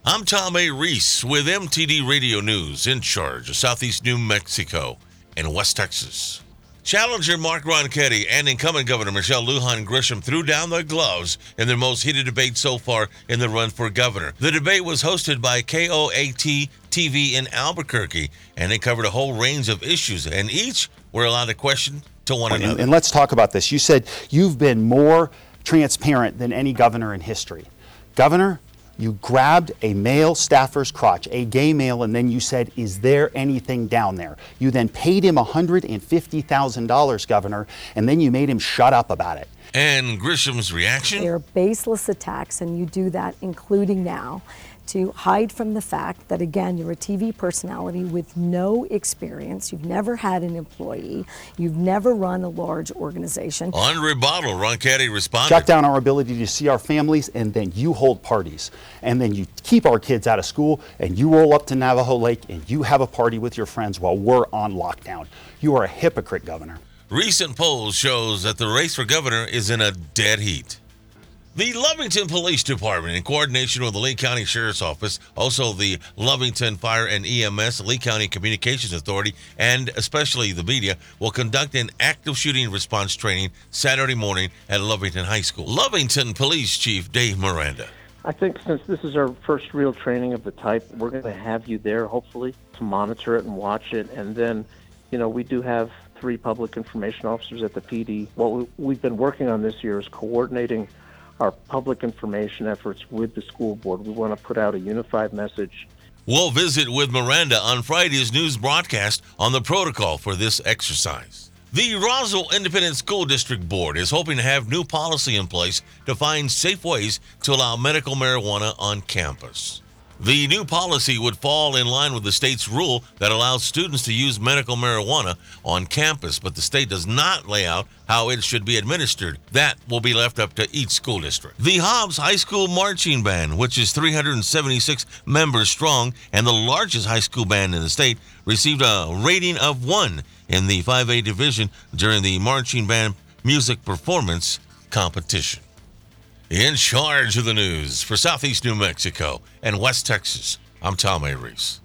I'm Tom A. Reese with MTD Radio News, in charge of Southeast New Mexico and West Texas. Challenger Mark Ronchetti and incumbent Governor Michelle Lujan Grisham threw down their gloves in their most heated debate so far in the run for governor. The debate was hosted by KOAT TV in Albuquerque, and it covered a whole range of issues, and each were allowed to question to one another. And let's talk about this. You said you've been more transparent than any governor in history. Governor, you grabbed a male staffer's crotch, a gay male, and then you said, is there anything down there? You then paid him $150,000, Governor, and then you made him shut up about it. And Grisham's reaction? They're baseless attacks, and you do that, including now, to hide from the fact that, again, you're a TV personality with no experience. You've never had an employee. You've never run a large organization. On rebuttal, Ronchetti responded. Shut down our ability to see our families, and then you hold parties. And then you keep our kids out of school, and you roll up to Navajo Lake, and you have a party with your friends while we're on lockdown. You are a hypocrite, Governor. Recent polls shows that the race for governor is in a dead heat. The Lovington Police Department, in coordination with the Lee County Sheriff's Office, also the Lovington Fire and EMS, Lee County Communications Authority, and especially the media, will conduct an active shooting response training Saturday morning at Lovington High School. Lovington Police Chief Dave Miranda. I think since this is our first real training of the type, we're going to have you there, hopefully, to monitor it and watch it. And then, we do have 3 public information officers at the PD. What we've been working on this year is coordinating our public information efforts with the school board. We want to put out a unified message. We'll visit with Miranda on Friday's news broadcast on the protocol for this exercise. The Roswell Independent School District Board is hoping to have new policy in place to find safe ways to allow medical marijuana on campus. The new policy would fall in line with the state's rule that allows students to use medical marijuana on campus, but the state does not lay out how it should be administered. That will be left up to each school district. The Hobbs High School Marching Band, which is 376 members strong and the largest high school band in the state, received a rating of 1 in the 5A division during the marching band music performance competition. In charge of the news for Southeast New Mexico and West Texas, I'm Tom A. Reese.